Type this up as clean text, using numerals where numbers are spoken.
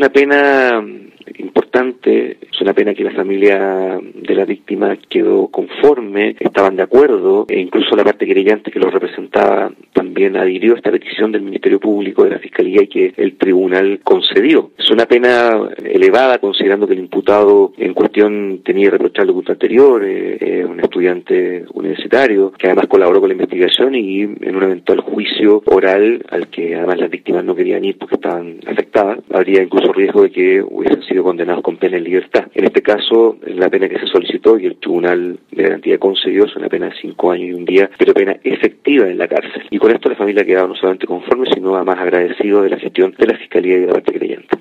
una pena importante, es una pena que la familia de la víctima quedó conforme, estaban de acuerdo, e incluso la parte querellante que los representaba también adhirió a esta petición del Ministerio Público, de la Fiscalía, y que el tribunal concedió. Es una pena elevada, considerando que el imputado en cuestión tenía irreprochable conducta anterior, un estudiante universitario, que además colaboró con la investigación, y en un eventual juicio oral, al que además las víctimas no querían ir porque estaban afectadas, habría incluso riesgo de que hubiesen sido condenados con pena en libertad. En este caso, la pena que se solicitó y el Tribunal de Garantía concedió es una pena de 5 años y un día, pero pena efectiva en la cárcel. Y con esto la familia ha quedado no solamente conforme, sino además agradecido de la gestión de la Fiscalía y de la parte creyente.